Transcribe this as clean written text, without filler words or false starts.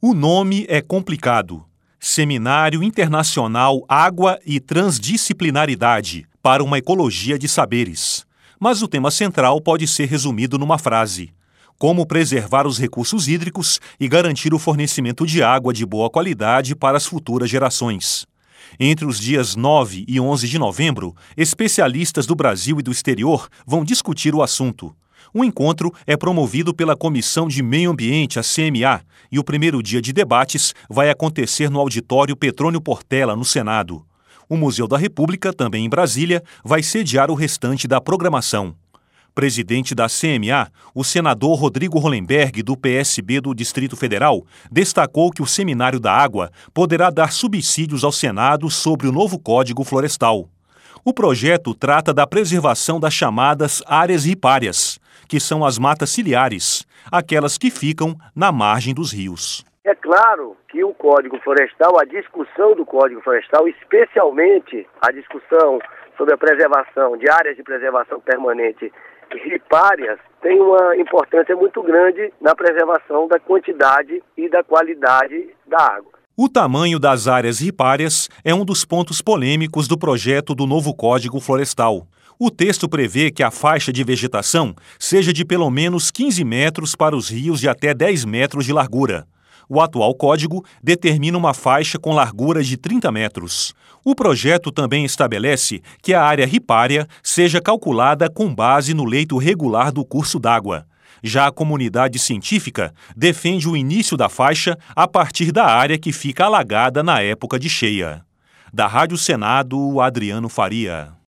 O nome é complicado. Seminário Internacional Água e Transdisciplinaridade para uma Ecologia de Saberes. Mas o tema central pode ser resumido numa frase: como preservar os recursos hídricos e garantir o fornecimento de água de boa qualidade para as futuras gerações. Entre os dias 9 e 11 de novembro, especialistas do Brasil e do exterior vão discutir o assunto. O encontro é promovido pela Comissão de Meio Ambiente, a CMA, e o primeiro dia de debates vai acontecer no auditório Petrônio Portela, no Senado. O Museu da República, também em Brasília, vai sediar o restante da programação. Presidente da CMA, o senador Rodrigo Hollenberg, do PSB do Distrito Federal, destacou que o Seminário da Água poderá dar subsídios ao Senado sobre o novo Código Florestal. O projeto trata da preservação das chamadas áreas ripárias, que são as matas ciliares, aquelas que ficam na margem dos rios. É claro que o Código Florestal, a discussão do Código Florestal, especialmente a discussão sobre a preservação de áreas de preservação permanente ripárias, tem uma importância muito grande na preservação da quantidade e da qualidade da água. O tamanho das áreas ripárias é um dos pontos polêmicos do projeto do novo Código Florestal. O texto prevê que a faixa de vegetação seja de pelo menos 15 metros para os rios de até 10 metros de largura. O atual código determina uma faixa com largura de 30 metros. O projeto também estabelece que a área ripária seja calculada com base no leito regular do curso d'água. Já a comunidade científica defende o início da faixa a partir da área que fica alagada na época de cheia. Da Rádio Senado, Adriano Faria.